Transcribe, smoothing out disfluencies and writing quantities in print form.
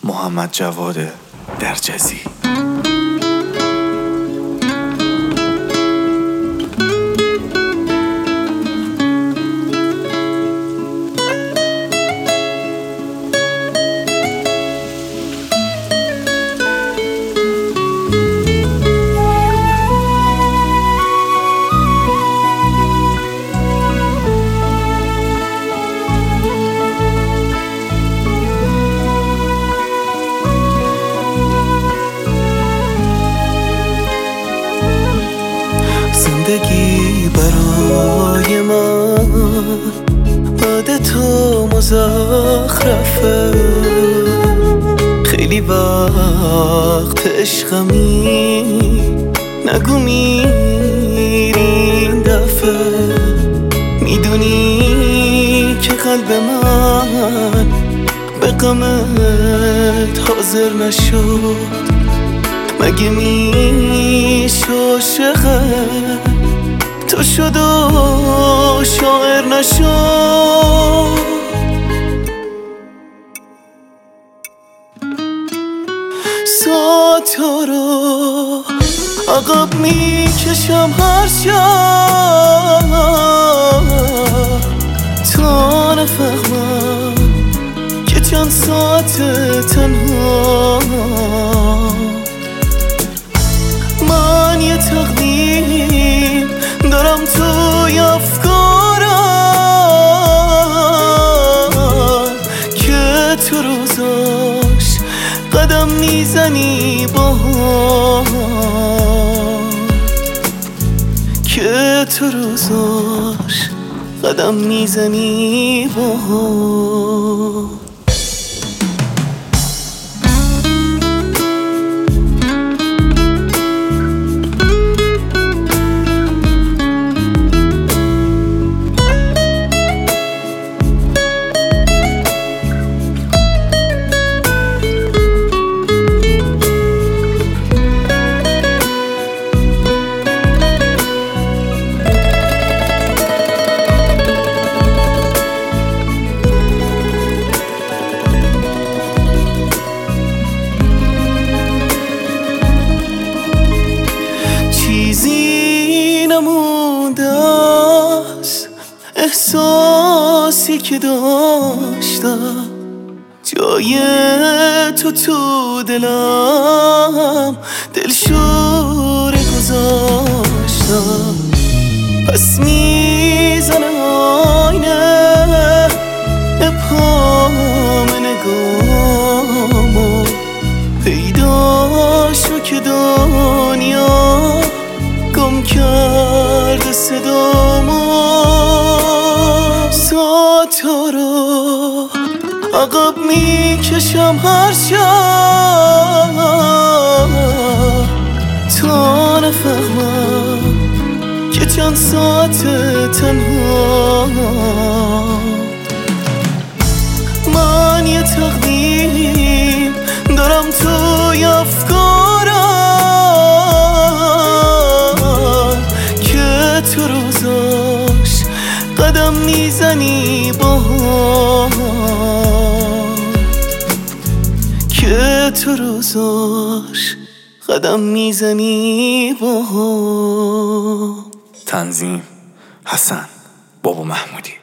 محمد جواد درجزی. زندگی برای من بعد تو مزخرفه، خیلی وقت عشقمی نگو میری این دفعه. میدونی که قلب من به غمت حاضر نشد، مگه میشه عاشقت تو شد و شاعر نشد. ساعتا رو عقب میکشم هر شب تا نفهمم که چند ساعت تنها. من یه تقدیم دارم توی افکارم که تو روزاش قدم میزنی باهام، که تو روزاش قدم میزنی باهام. چیزی نمونده است احساسی که داشتم، جای تو دلم دلشوره گذاشتم. پس میزنه آینه ابهام نگامو، پیدا شو که دنیا گم کرده صدامو. ساعتا رو عقب میکشم هر شب تا نفهمم که چند ساعت تنها. من یه تقدیم دارم توی افکارم که تو روزاش قدم میزنی باهام، که تو روزاش قدم میزنی باهام. تنظیم حسن بابا محمودی.